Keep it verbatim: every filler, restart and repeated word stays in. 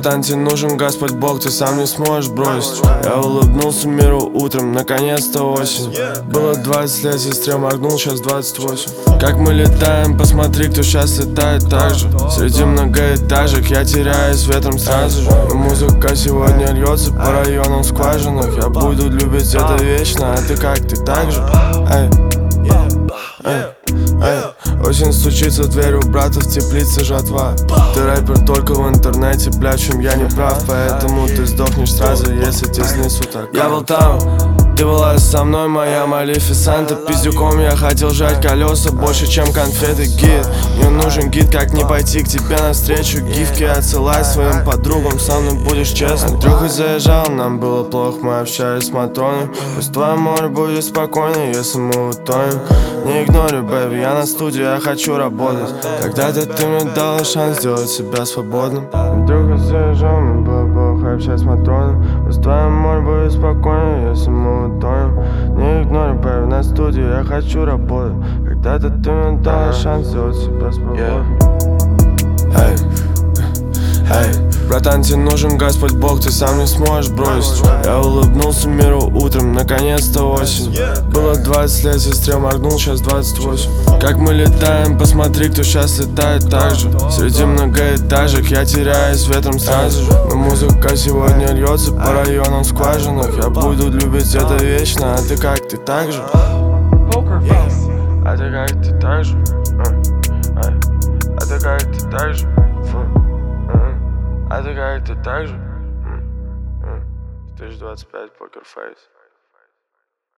Братан, тебе нужен Господь Бог, ты сам не сможешь бросить. Я улыбнулся миру утром, наконец-то осень. Было двадцать лет, сестре моргнул, сейчас двадцать восемь. Как мы летаем, посмотри, кто сейчас летает так же. Среди многоэтажек я теряюсь ветром сразу же. Но музыка сегодня льется по районам скважинах. Я буду любить это вечно, а ты как, ты так же? Эй, эй, эй. Осень стучится в дверь, у брата в теплице жатва. Ты рэпер только в интернете, бля, в чем я не прав. Поэтому ты сдохнешь сразу, если тебе снесут так. Я был там, ты была со мной, моя Малефисента. Пиздюком я хотел жать колеса больше, чем конфеты. Гид, мне нужен гид, как не пойти к тебе навстречу. Гифки отсылай своим подругам, со мной будешь честным. Трюха заезжал, нам было плохо, мы общались с Матроной. Пусть твое море будет спокойно, если мы утонем. Не игнори, бэйби, я на студии, я хочу работать. Когда-то ты мне дала шанс сделать себя свободным. Трюха заезжал, мы было плохо, общались с Матроной. Пусть твое море будет спокойно, если мы утонем. Не игнори, бэйби, на студии, я хочу работать. Когда-то ты мне дала шанс сделать себя свободным. Эй, эй, братан, тебе нужен Господь Бог, ты сам не сможешь бросить. Я улыбнулся миру утром, наконец-то осень. Было двадцать лет, сестре моргнул, сейчас двадцать восемь. Как мы летаем, посмотри, кто сейчас летает так же. Среди многоэтажек я теряюсь ветром сразу же. Но музыка сегодня льется по районам скважинах. Я буду любить это вечно, а ты как, ты так же? А ты как, ты так же? А ты как, ты так же? А ты как, ты так же? две тысячи двадцать пять Покер Фейс.